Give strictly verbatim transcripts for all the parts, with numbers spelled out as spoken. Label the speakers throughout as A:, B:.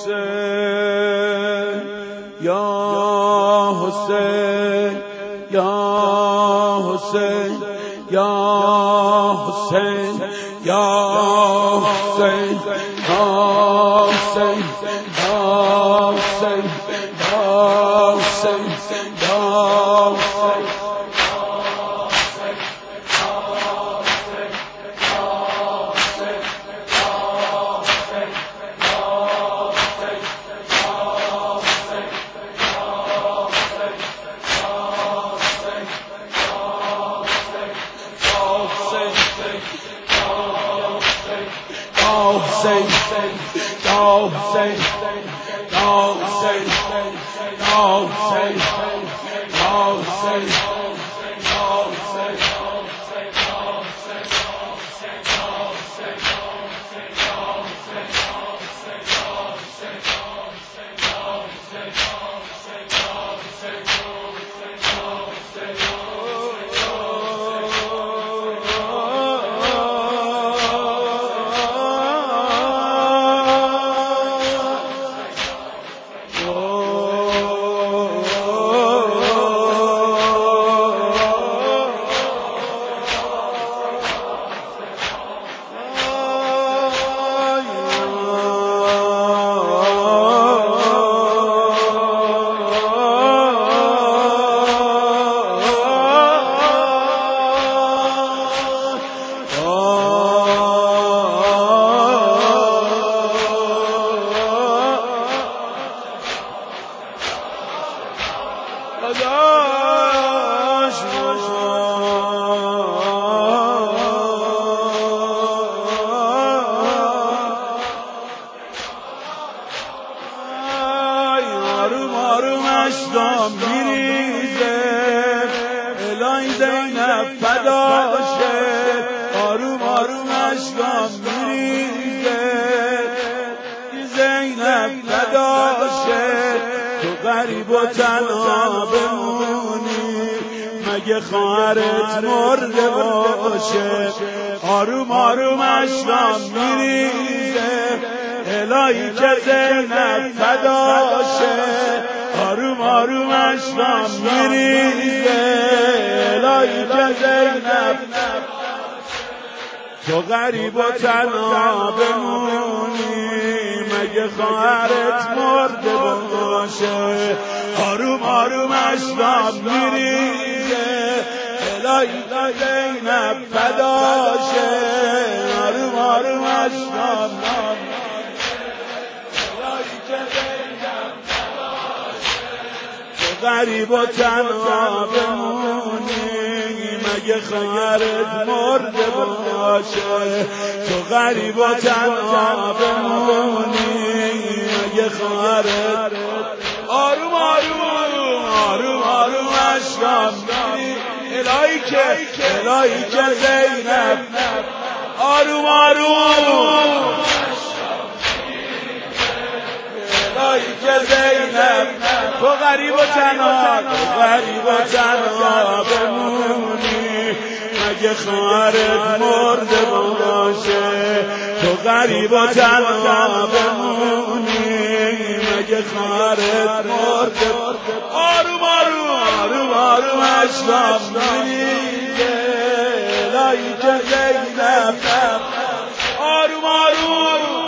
A: حسین یا حسین یا حسین یا حسین یا حسین یا حسین یا حسین یا حسین یا حسین Hussein, Ya Hussein, Ya Hussein, Ya Hussein, Ya Hussein, Ya Hussein. اشکام میریزه الهی زینب فداشه آروم آروم اشکام میریزه زینب فداشه تو غریب و تنها بمونی مگه خواهرت مرده باشه آروم آروم اشکام میریزه الهی که زینب فداشه آروم آروم اشکام میریزه الهی که زینب تو غریب و تنها بمونی مگه خواهرت مرده باشه آروم آروم اشکام میریزه الهی که زینب فداشه آروم آروم اشکام غریب و تنها بمونی مگه خواهرت مرده باشه تو غریب و تنها بمونی مگه خواهرت آروم آروم آروم آروم اشکام میری الهی که الهی که زینب آروم آروم الهی که زینب تو غریب و تنها تو غریب و تنها بمونی مگه خواهرت مرده باشه تو غریب و تنها بمونی مگه خواهرت مرده آروم آروم آروم آروم اشکام میریزه الهی که زینب آروم آروم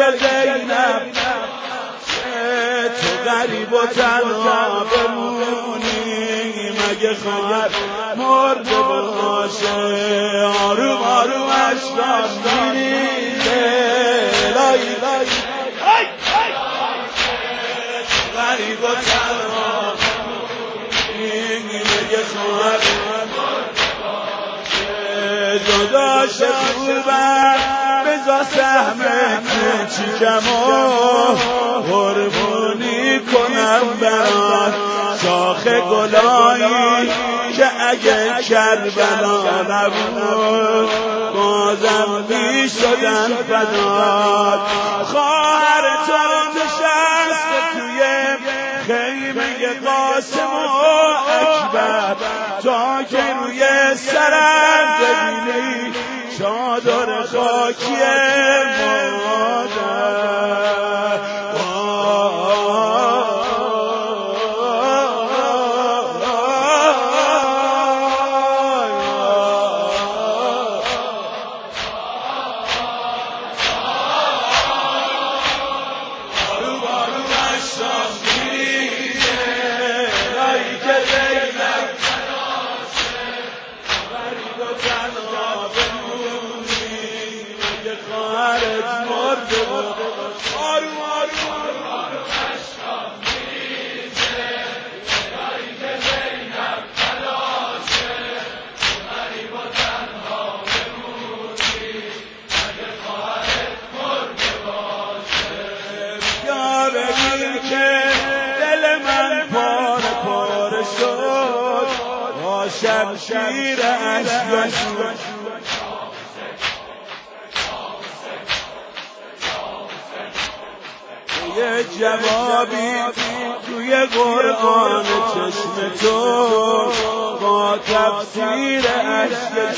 A: که زینب تو غریب و تنها بمونی، مگه خواهر مرده باشه. آروم آروم اشکام میریزه، لای لای تو غریب و تنها بمونی، مگه خواهر مرده باشه. جداش خوبم بزا سهمت چیکم و قربونی کنم برات شاخ گلایی که اگه کربلا نبود بازم می شدن فدات. خواهر تو نشست توی خیمه قاسم و اکبر تا که روی سرم ببینی چادر خاکی مادر. شمشیر اشکش یه جوابی توی قرآن چشم تو با تفسیر اشکش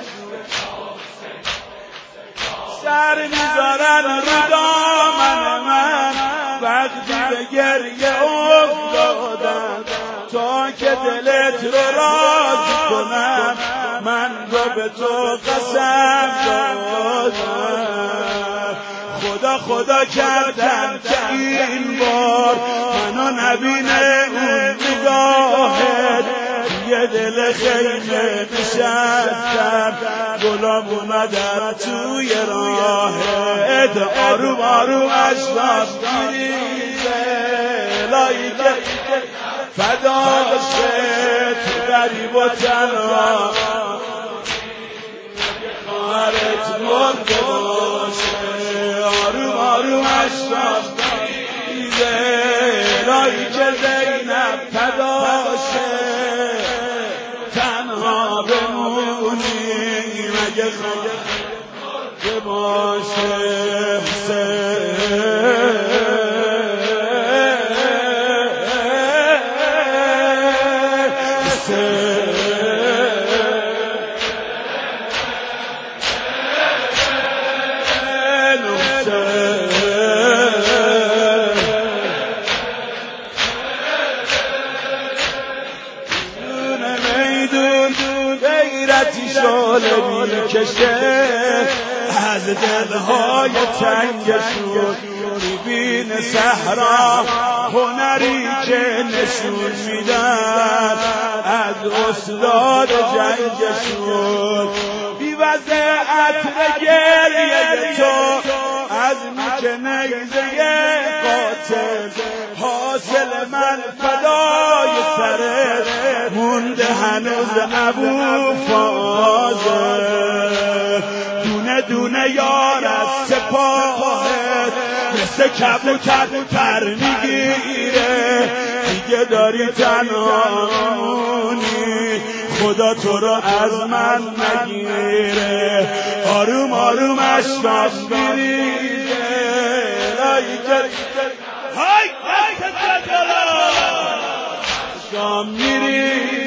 A: سر میذارن رو دامن من وقتی به گریه افتادم تا که دلت رو راضی کنم من رو به تو قسم دادم. خدا خدا کردم که این بار منو نبینه اون نگاهت یه دل خیمه نشستم گلام اومدم توی راهت. آروم آروم اشکام میریزه لایی که فداشه تو غریب و تنها خواهرت مرده باشه. آروم آروم اشکام میریزه لایی که زینب فداشه تنها بمونی مگه خواهرت باشه. شاله میکشه از دلهای تنگشون میبین صحرا هنری که نشون میدن از استاد جنگشون. بی وضع عطر گریه تو از نوک نیزه قاتل حاصل من فدای سرت مونده هنوز ابو فاضل. دونه دونه یار از سپاهت مثل کبوتر پر میگیره دیگه داری تنهایی خدا تو رو از من نگیره. آروم آروم اشکام میریزه لایی که های های اشکام میریزه